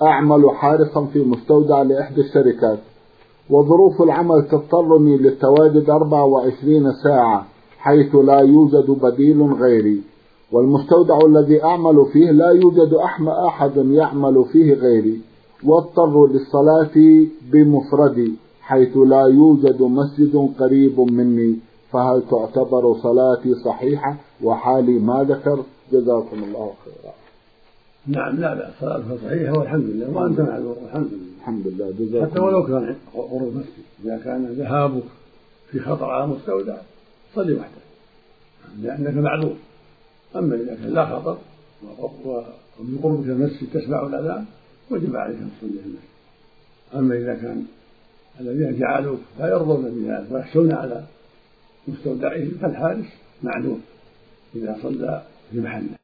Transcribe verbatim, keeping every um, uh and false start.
أعمل حارسا في مستودع لإحدى الشركات، وظروف العمل تضطرني للتواجد أربع وعشرين ساعة حيث لا يوجد بديل غيري، والمستودع الذي أعمل فيه لا يوجد أحد يعمل فيه غيري، واضطر للصلاة بمفردي حيث لا يوجد مسجد قريب مني، فهل تعتبر صلاتي صحيحة وحالي ما ذكر؟ جزاكم الله خيرا. نعم، لا لا، صلاتها صحيحة والحمد لله، وأنت معذور والحمد لله. الحمد لله. جزاكم حتى ولو كان قرب مسجد، إذا كان ذهابك في خطر على مستودع صلي وحدك لأنك معذور. أما إذا كان لا خطر ومن قربك المسجد تسمع الأذان وجب عليك أن تصلي في المسجد. أما إذا كان الذين جعلوك لا يرضون بذلك ويخشون على مستودعهم فالحارس معذور إذا صلى في محله.